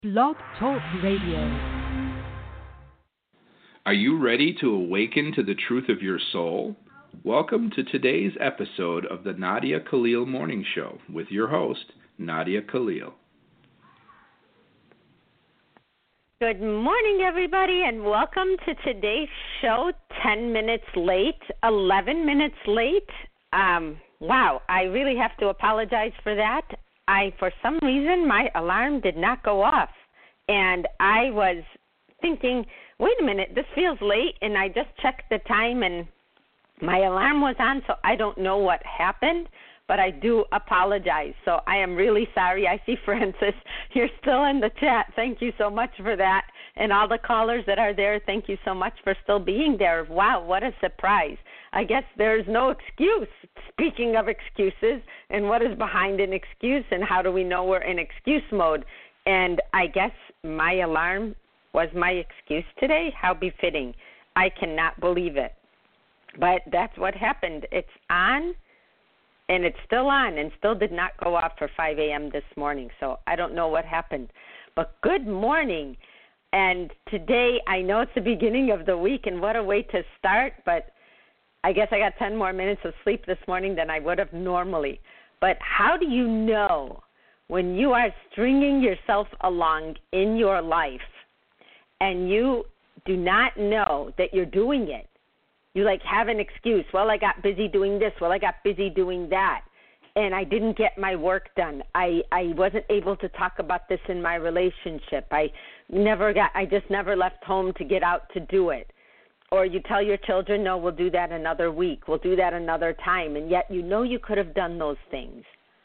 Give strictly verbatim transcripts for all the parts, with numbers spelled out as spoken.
Blog Talk Radio. Are you ready to awaken to the truth of your soul? Welcome to today's episode of the Nadia Khalil Morning Show with your host, Nadia Khalil. Good morning, everybody, and welcome to today's show. ten minutes late, eleven minutes late. Um, wow, I really have to apologize for that. I, for some reason, my alarm did not go off, and I was thinking, wait a minute, this feels late, and I just checked the time, and my alarm was on, so I don't know what happened, but I do apologize. So I am really sorry. I see Francis, you're still in the chat. Thank you so much for that, and all the callers that are there, thank you so much for still being there. Wow, what a surprise. I guess there's no excuse. Speaking of excuses, and what is behind an excuse, and how do we know we're in excuse mode? And I guess my alarm was my excuse today. How befitting. I cannot believe it. But that's what happened. It's on, and it's still on, and still did not go off for five a.m. this morning. So I don't know what happened. But good morning. And today, I know it's the beginning of the week, and what a way to start, but I guess I got ten more minutes of sleep this morning than I would have normally. But how do you know when you are stringing yourself along in your life and you do not know that you're doing it? You like have an excuse. Well, I got busy doing this. Well, I got busy doing that. And I didn't get my work done. I, I wasn't able to talk about this in my relationship. I never got, I just never left home to get out to do it. Or you tell your children, no, we'll do that another week. We'll do that another time. And yet you know you could have done those things.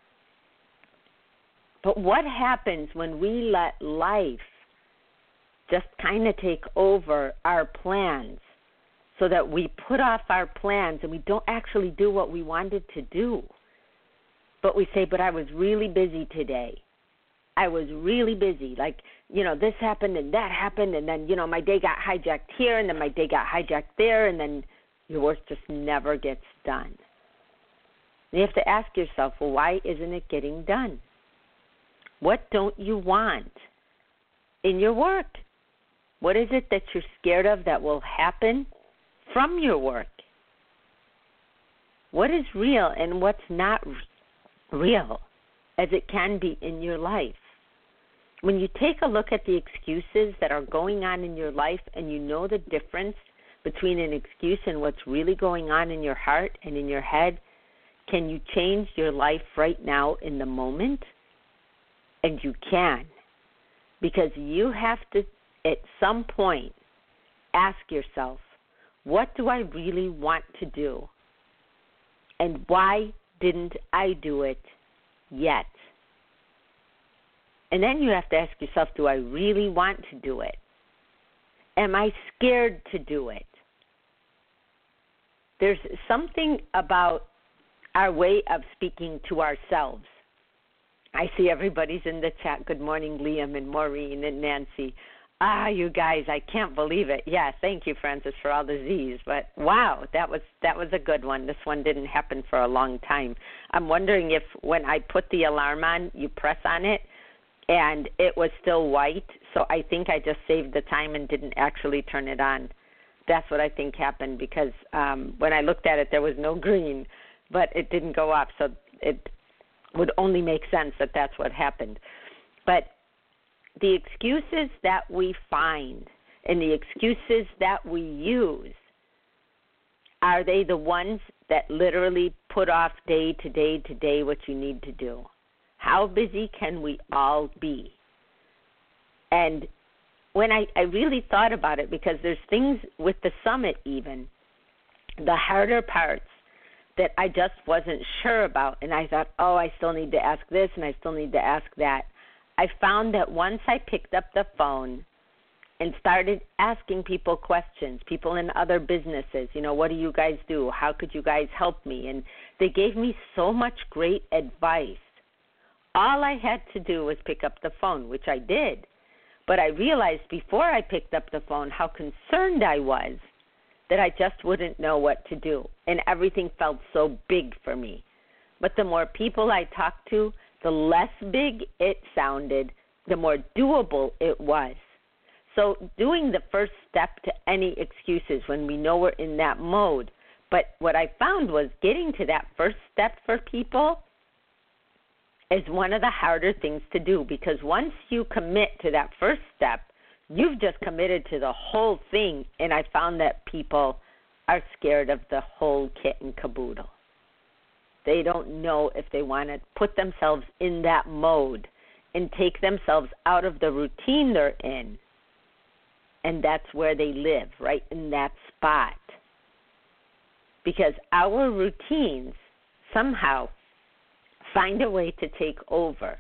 But what happens when we let life just kind of take over our plans so that we put off our plans and we don't actually do what we wanted to do? But we say, but I was really busy today. I was really busy. Like, you know, this happened and that happened, and then, you know, my day got hijacked here, and then my day got hijacked there, and then your work just never gets done. And you have to ask yourself, well, why isn't it getting done? What don't you want in your work? What is it that you're scared of that will happen from your work? What is real and what's not real as it can be in your life? When you take a look at the excuses that are going on in your life and you know the difference between an excuse and what's really going on in your heart and in your head, can you change your life right now in the moment? And you can, because you have to, at some point, ask yourself, what do I really want to do? And why didn't I do it yet? And then you have to ask yourself, do I really want to do it? Am I scared to do it? There's something about our way of speaking to ourselves. I see everybody's in the chat. Good morning, Liam and Maureen and Nancy. Ah, you guys, I can't believe it. Yeah, thank you, Francis, for all the Z's. But wow, that was that was a good one. This one didn't happen for a long time. I'm wondering if when I put the alarm on, you press on it, and it was still white. So I think I just saved the time and didn't actually turn it on. That's what I think happened, because um, when I looked at it, there was no green, but it didn't go up. So it would only make sense that that's what happened. But the excuses that we find and the excuses that we use, are they the ones that literally put off day to day to day what you need to do? How busy can we all be? And when I, I really thought about it, because there's things with the summit even, the harder parts that I just wasn't sure about, and I thought, oh, I still need to ask this and I still need to ask that. I found that once I picked up the phone and started asking people questions, people in other businesses, you know, what do you guys do? How could you guys help me? And they gave me so much great advice. All I had to do was pick up the phone, which I did. But I realized before I picked up the phone how concerned I was that I just wouldn't know what to do. And everything felt so big for me. But the more people I talked to, the less big it sounded, the more doable it was. So doing the first step to any excuses when we know we're in that mode. But what I found was getting to that first step for people is one of the harder things to do, because once you commit to that first step, you've just committed to the whole thing, and I found that people are scared of the whole kit and caboodle. They don't know if they want to put themselves in that mode and take themselves out of the routine they're in, and that's where they live, right in that spot. Because our routines somehow find a way to take over.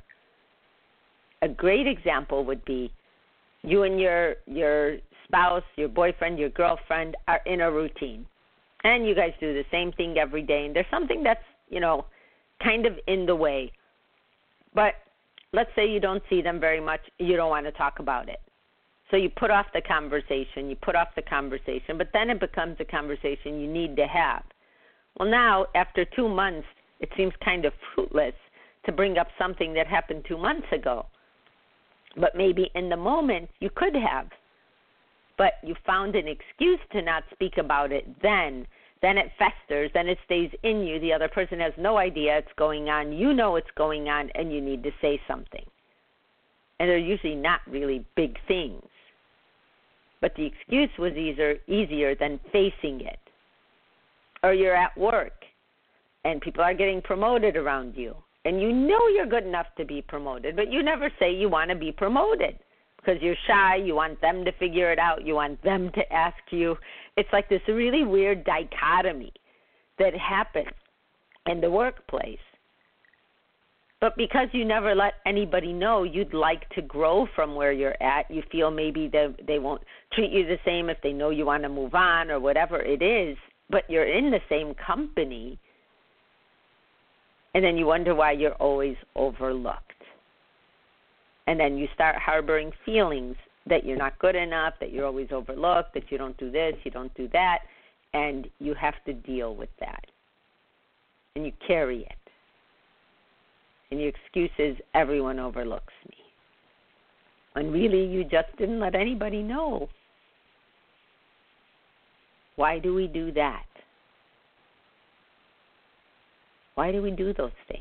A great example would be you and your your spouse, your boyfriend, your girlfriend are in a routine. And you guys do the same thing every day. And there's something that's, you know, kind of in the way. But let's say you don't see them very much. You don't want to talk about it. So you put off the conversation. You put off the conversation. But then it becomes a conversation you need to have. Well, now, after two months, it seems kind of fruitless to bring up something that happened two months ago. But maybe in the moment you could have. But you found an excuse to not speak about it then. Then it festers, then it stays in you. The other person has no idea it's going on. You know it's going on, and you need to say something. And they're usually not really big things. But the excuse was easier, easier than facing it. Or you're at work, and people are getting promoted around you, and you know you're good enough to be promoted, but you never say you want to be promoted because you're shy. You want them to figure it out. You want them to ask you. It's like this really weird dichotomy that happens in the workplace. But because you never let anybody know you'd like to grow from where you're at, you feel maybe they, they won't treat you the same if they know you want to move on or whatever it is, but you're in the same company. And then you wonder why you're always overlooked. And then you start harboring feelings that you're not good enough, that you're always overlooked, that you don't do this, you don't do that, and you have to deal with that. And you carry it. And your excuse is, everyone overlooks me. And really, you just didn't let anybody know. Why do we do that? Why do we do those things?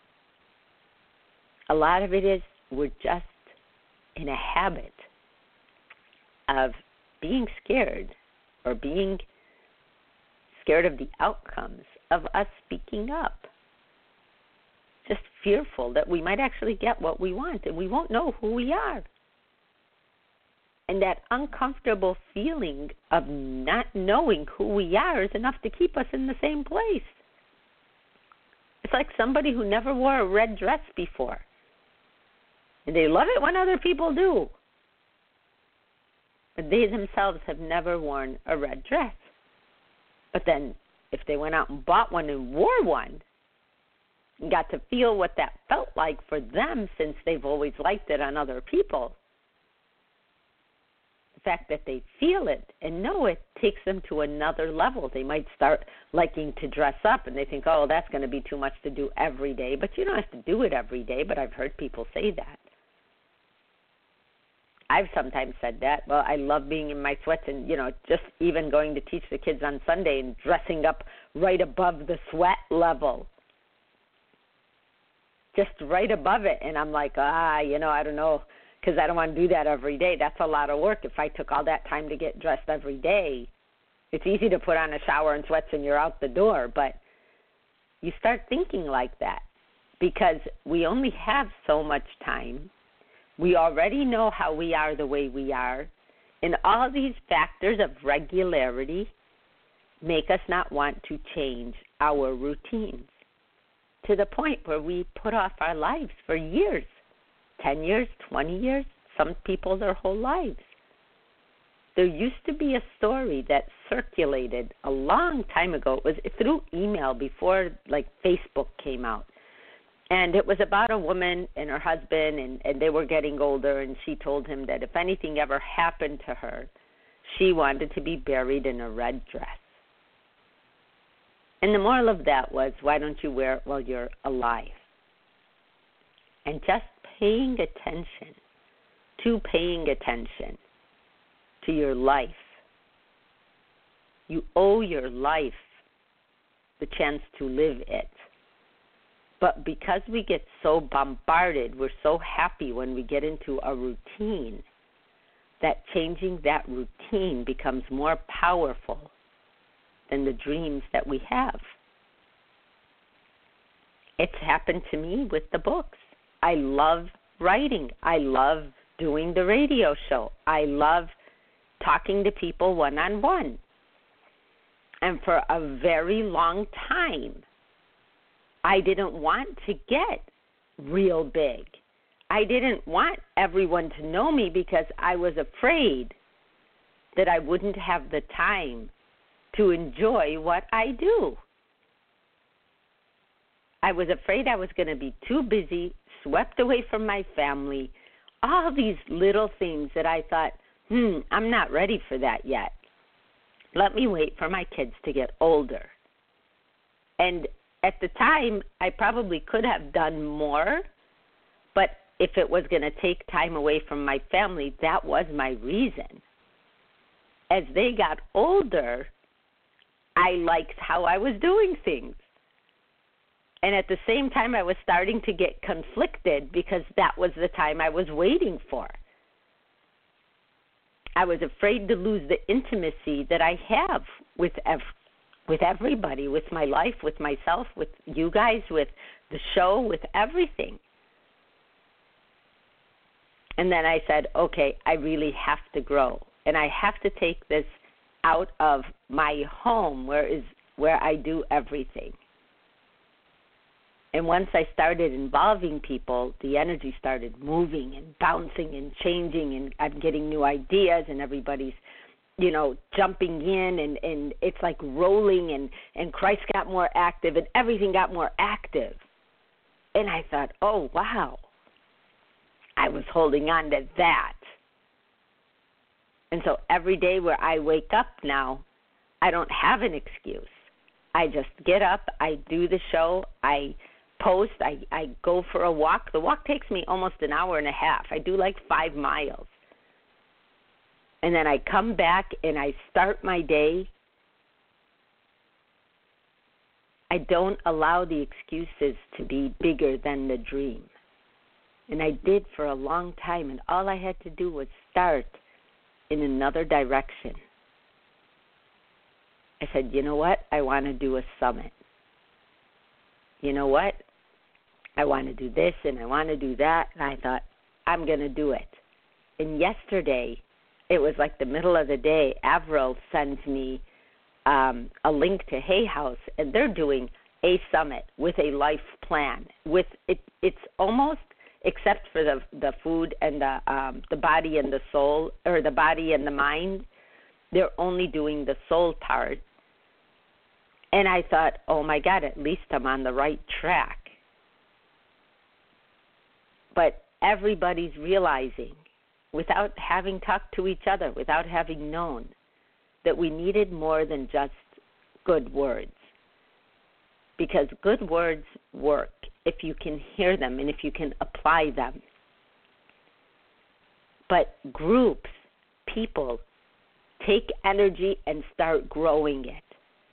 A lot of it is we're just in a habit of being scared or being scared of the outcomes of us speaking up. Just fearful that we might actually get what we want and we won't know who we are. And that uncomfortable feeling of not knowing who we are is enough to keep us in the same place. It's like somebody who never wore a red dress before. And they love it when other people do. But they themselves have never worn a red dress. But then if they went out and bought one and wore one and got to feel what that felt like for them, since they've always liked it on other people, the fact that they feel it and know it takes them to another level. They might start liking to dress up, and they think, oh, that's going to be too much to do every day. But you don't have to do it every day, but I've heard people say that. I've sometimes said that. Well, I love being in my sweats and, you know, just even going to teach the kids on Sunday and dressing up right above the sweat level. Just right above it. And I'm like, ah, you know, I don't know, because I don't want to do that every day. That's a lot of work. If I took all that time to get dressed every day, it's easy to put on a shower and sweats and you're out the door. But you start thinking like that because we only have so much time. We already know how we are the way we are. And all these factors of regularity make us not want to change our routines to the point where we put off our lives for years, ten years, twenty years, some people their whole lives. There used to be a story that circulated a long time ago. It was through email before, like, Facebook came out. And it was about a woman and her husband, and, and they were getting older, and she told him that if anything ever happened to her, she wanted to be buried in a red dress. And the moral of that was, why don't you wear it while you're alive? And just paying attention to paying attention to your life. You owe your life the chance to live it. But because we get so bombarded, we're so happy when we get into a routine, that changing that routine becomes more powerful than the dreams that we have. It's happened to me with the books. I love writing. I love doing the radio show. I love talking to people one-on-one. And for a very long time, I didn't want to get real big. I didn't want everyone to know me because I was afraid that I wouldn't have the time to enjoy what I do. I was afraid I was going to be too busy, swept away from my family, all these little things that I thought, hmm, I'm not ready for that yet. Let me wait for my kids to get older. And at the time, I probably could have done more, but if it was going to take time away from my family, that was my reason. As they got older, I liked how I was doing things. And at the same time, I was starting to get conflicted because that was the time I was waiting for. I was afraid to lose the intimacy that I have with ev- with everybody, with my life, with myself, with you guys, with the show, with everything. And then I said, okay, I really have to grow. And I have to take this out of my home where is where I do everything. And once I started involving people, the energy started moving and bouncing and changing, and I'm getting new ideas, and everybody's, you know, jumping in, and, and it's like rolling, and, and Christ got more active, and everything got more active. And I thought, oh, wow, I was holding on to that. And so every day where I wake up now, I don't have an excuse. I just get up, I do the show, I post, I, I go for a walk. The walk takes me almost an hour and a half. I do like five miles. And then I come back and I start my day. I don't allow the excuses to be bigger than the dream. And I did for a long time, and all I had to do was start in another direction. I said, you know what? I want to do a summit. You know what? I want to do this and I want to do that. And I thought, I'm going to do it. And yesterday, it was like the middle of the day, Avril sends me um, a link to Hay House, and they're doing a summit with a life plan. With it, it's almost, except for the the food and the um, the body and the soul, or the body and the mind, they're only doing the soul part. And I thought, oh, my God, at least I'm on the right track. But everybody's realizing, without having talked to each other, without having known, that we needed more than just good words. Because good words work if you can hear them and if you can apply them. But groups, people, take energy and start growing it.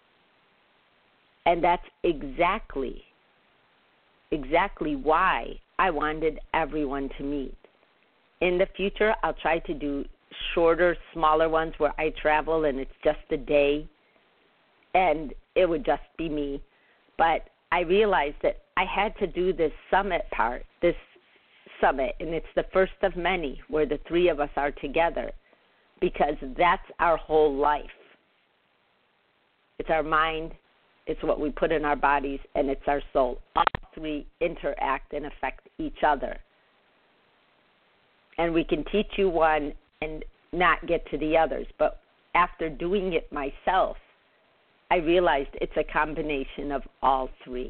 And that's exactly, exactly why I wanted everyone to meet. In the future, I'll try to do shorter, smaller ones where I travel and it's just a day, and it would just be me. But I realized that I had to do this summit part, this summit, and it's the first of many where the three of us are together, because that's our whole life. It's our mind, it's what we put in our bodies, and it's our soul. All three interact and affect each other. And we can teach you one and not get to the others. But after doing it myself, I realized it's a combination of all three.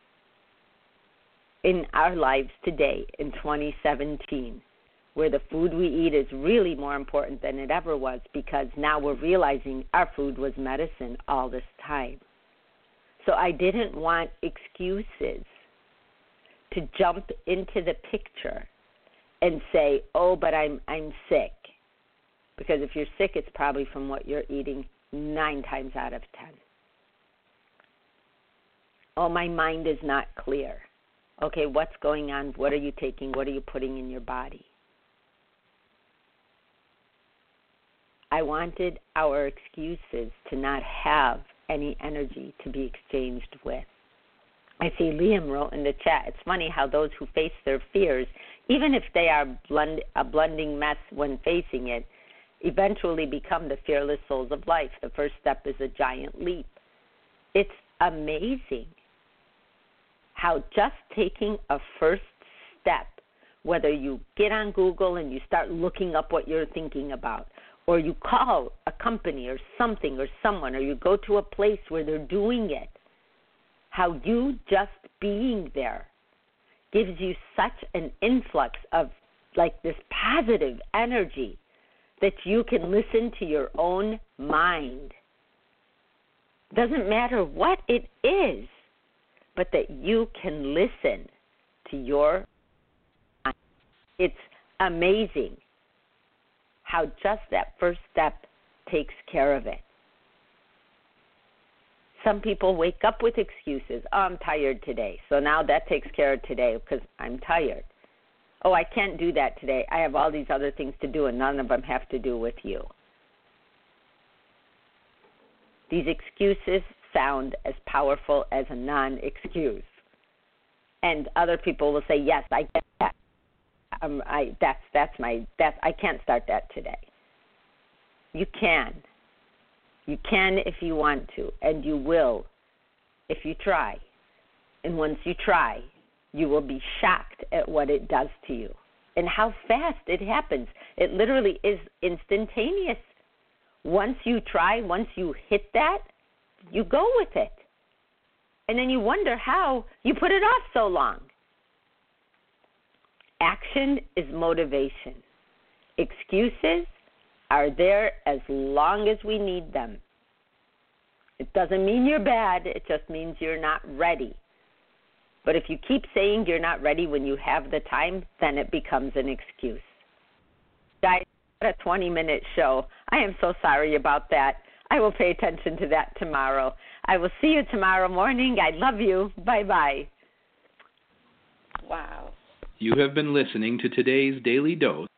In our lives today, in twenty seventeen, where the food we eat is really more important than it ever was, because now we're realizing our food was medicine all this time. So I didn't want excuses to jump into the picture and say, oh, but I'm I'm sick. Because if you're sick, it's probably from what you're eating nine times out of ten. Oh, my mind is not clear. Okay, what's going on? What are you taking? What are you putting in your body? I wanted our excuses to not have any energy to be exchanged with. I see Liam wrote in the chat, it's funny how those who face their fears, even if they are blend, a blending mess when facing it, eventually become the fearless souls of life. The first step is a giant leap. It's amazing how just taking a first step, whether you get on Google and you start looking up what you're thinking about, or you call a company or something or someone, or you go to a place where they're doing it, how you just being there gives you such an influx of like this positive energy that you can listen to your own mind. Doesn't matter what it is, but that you can listen to your mind. It's amazing how just that first step takes care of it. Some people wake up with excuses. Oh, I'm tired today. So now that takes care of today because I'm tired. Oh, I can't do that today. I have all these other things to do, and none of them have to do with you. These excuses sound as powerful as a non-excuse. And other people will say, yes, I get that. Um, I, that's, that's my, that's, I can't start that today. You can. You can if you want to, and you will if you try. And once you try, you will be shocked at what it does to you and how fast it happens. It literally is instantaneous. Once you try, once you hit that, you go with it. And then you wonder how you put it off so long. Action is motivation. Excuses are there as long as we need them. It doesn't mean you're bad. It just means you're not ready. But if you keep saying you're not ready when you have the time, then it becomes an excuse. Guys, a twenty-minute show. I am so sorry about that. I will pay attention to that tomorrow. I will see you tomorrow morning. I love you. Bye-bye. Wow. You have been listening to today's Daily Dose